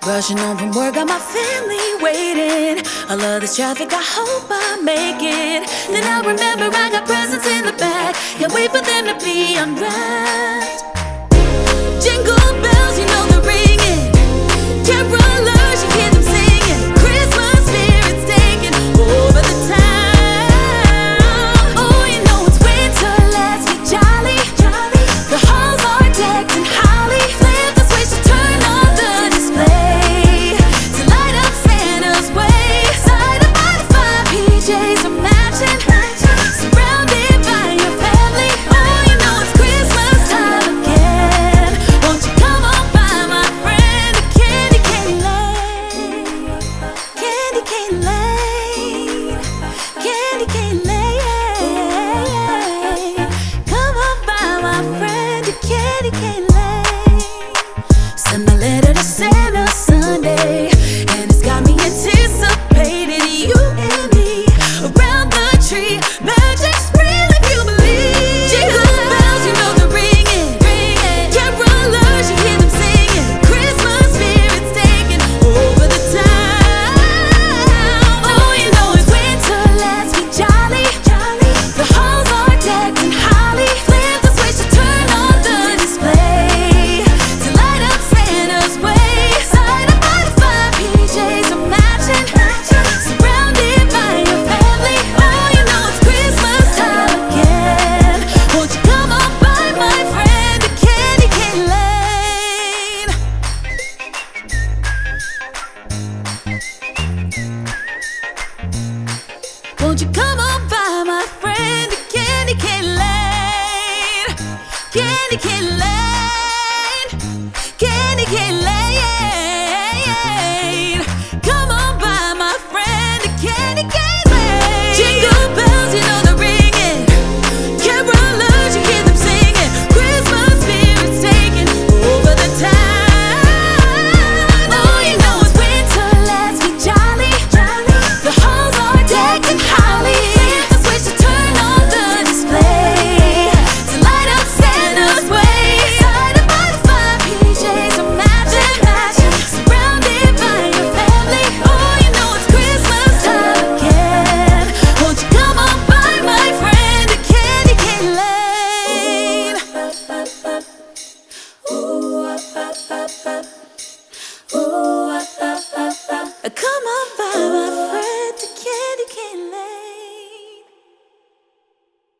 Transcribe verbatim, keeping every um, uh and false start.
Rushing home from work, got my family waiting. I love this traffic, I hope I make it. Then I remember I got presents in the back. Can't wait for them to be unwrapped. Jingle bells, you know they're ringing. Carolers, you hear them singing. Christmas spirits taking over the town. Oh, you know it's winter, let's be jolly. The halls are decked in holly. Flip the switch to turn on the display to light up Santa's way. Side up by the fire, P Js are matching. Surrounded by your family. Oh, you know it's Christmas time again. Won't you come on by, my friend? Candy cane lane, candy cane lane, candy cane lane. Come on by, my friend, to candy cane lane. Send my letter to Santa Sunday, and it's got me anticipating you and me around the tree. Magic's real if you believe. Jingle bells, you know they're ringing. Carolers, you hear them singing. Christmas spirits taking over the town. Oh, you know it's winter, let's be jolly. The halls are decked in holly. Flip the switch to turn on the display to light up Santa's way. Side up by the fire, P Js are matching. Surrounded by your family. Oh, you know it's Christmas time again. Won't you come on by, my friend, to candy cane lane? Won't you come on by, my friend, to candy cane lane? Candy cane lane, candy cane lane. Come on by, my friend, to candy cane lane. Jingle bells, you know they're ringing. Carolers, you hear them singing. Christmas spirits taking over the town. Oh, you know it's winter, let's be jolly. The halls are decked in holly. Flip the switch to turn on the display to light up Santa's way. Side up by the fire, P Js are matching. Surrounded by your family. Oh, you know it's Christmas time again. Won't you come on by, my friend, to candy cane lane? Ooh, ah, ah, ah, ah. Ooh, ah, ah, ah, ah. Come on by, my friend.